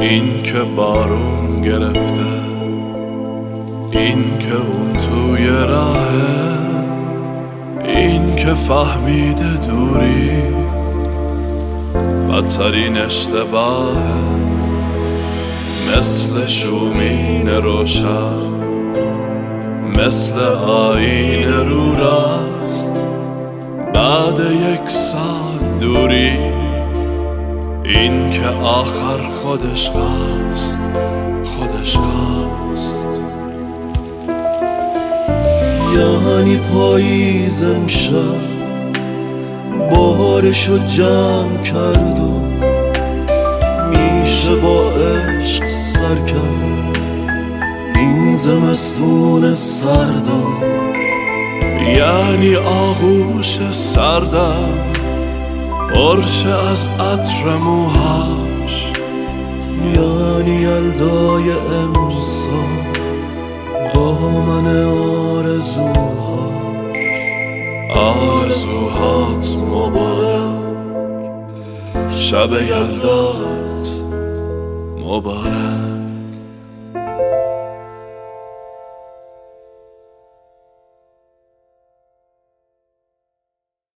این که بارون گرفته، این که اون توی راهه، این که فهمیده دوری بدترین اشتباهه. مثل شومین روشن، مثل آینه رو راست، بعد یک سال دوری این که آخر خودش خواست، خودش خواست. یعنی پاییز امشب بارشو جمع کرد و میشه با عشق سر کرد این زمستون سردا. یعنی آغوش سردم پرشه از عطر موهاش، یعنی یلدای امسال با من آرزوهات مبارک، شب یلدات مبارک.